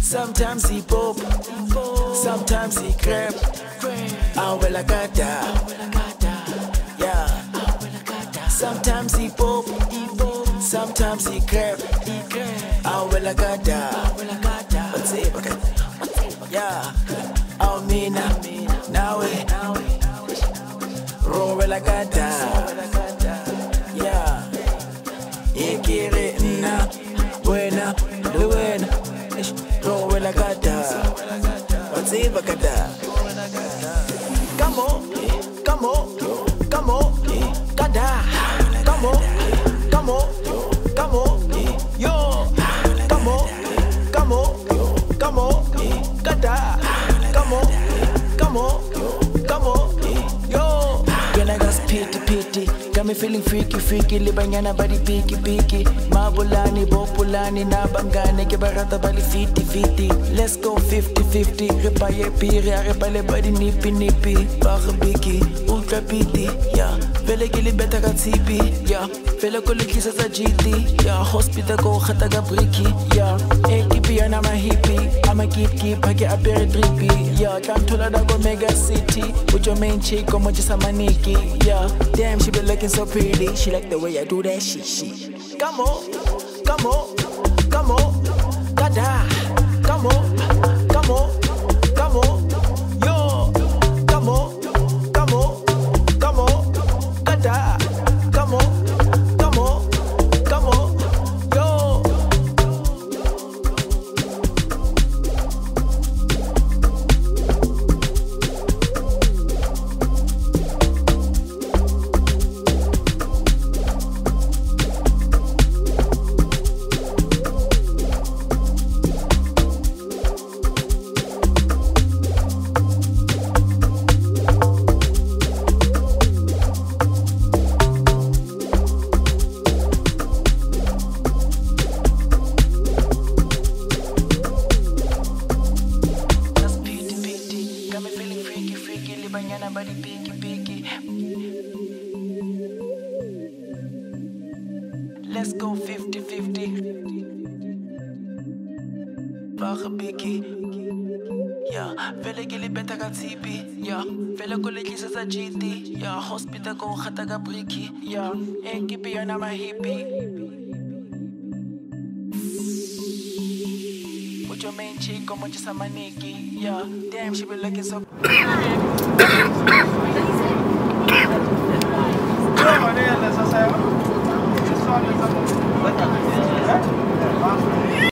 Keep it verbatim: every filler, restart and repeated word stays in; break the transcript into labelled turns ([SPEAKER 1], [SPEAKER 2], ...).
[SPEAKER 1] Sometimes he pop, sometimes he crap. Ah well I got that. Yeah. Sometimes he pop, sometimes he crap. Ah well I got that. What's it? Okay. Yeah. Oh mina, now it. Roll well I got that. Yeah. Ikire na, buena, buena. Roll well I got that. What's it? I got that. Come on, come on, come on, kada. Come on, come on, come on, yo. Come on, come on, come on, kada. Come on, come on, come on, yo. When I got pity, pity, got me feeling freaky, freaky. Libanyana body picky, picky. Mabulani, bopulani, nabangane, kebarata bali fiti, fiti. Let's go fifty fifty. Repaye piri, repale body nippy, nippy. Barbiki, ultra pity, yeah. Vele gili beta ka tipi, yeah. Vele ko lekisa sa G T, yeah. Hospital ko khata ka bricky, yeah. Ekipi yana ma hippie, ama keep keep hake apere trippy, yeah. Kantola da go mega city, with your main chick go mo just a maniki, yeah. Damn, she be looking so pretty, she like the way I do that shit, shit. Come on, come on, come on, kada. Come on, come on, come on, yo. Come on, come on, come on, kada. Come on, come on, come on, yo. Let's go fifty fifty. Barbiki, yeah. Vele gili beta ka tipi, yeah. Vele ko lekisa sa G T, yeah. Hospital ko khata ka bricky, yeah. Ekipi yana ma hippie. With your main chick, como just a maniki, yeah. Damn, she be looking so.